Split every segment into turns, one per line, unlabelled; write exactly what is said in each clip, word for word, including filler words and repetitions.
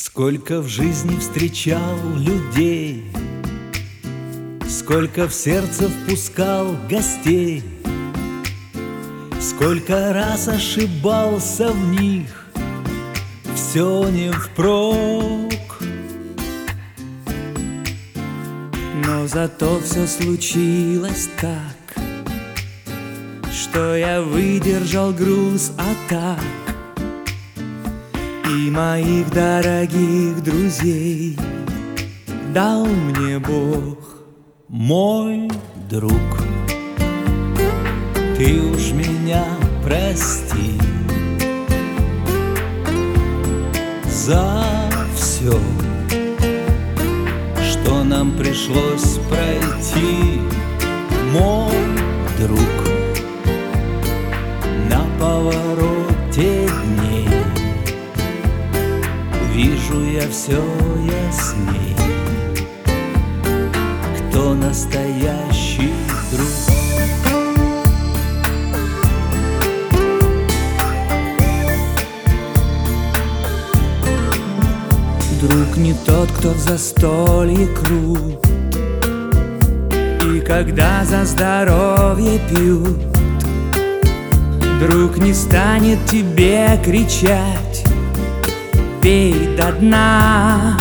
Сколько в жизни встречал людей, сколько в сердце впускал гостей, сколько раз ошибался в них, все не впрок. Но зато все случилось так, что я выдержал груз атак и моих дорогих друзей дал мне Бог. Мой друг, ты уж меня прости за все, что нам пришлось пройти. Мой друг, на повороте дней вижу я все ясней, кто настоящий друг. Друг не тот, кто в застолье крут, и когда за здоровье пьют. Друг не станет тебе кричать: пей до дна.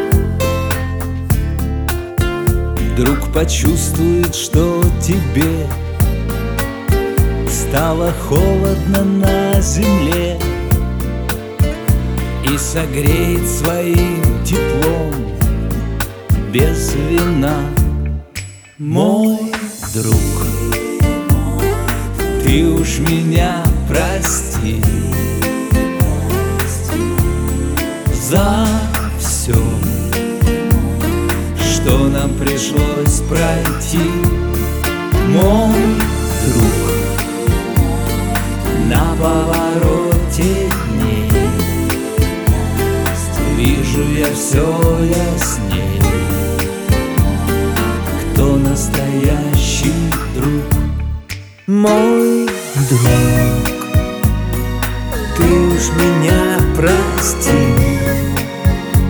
Друг почувствует, что тебе стало холодно на земле, и согреет своим теплом без вина. Мой друг, ты уж меня прости за все, что нам пришлось пройти. Мой друг, на повороте дней вижу я все ясней, кто настоящий друг. Мой друг, ты уж меня прости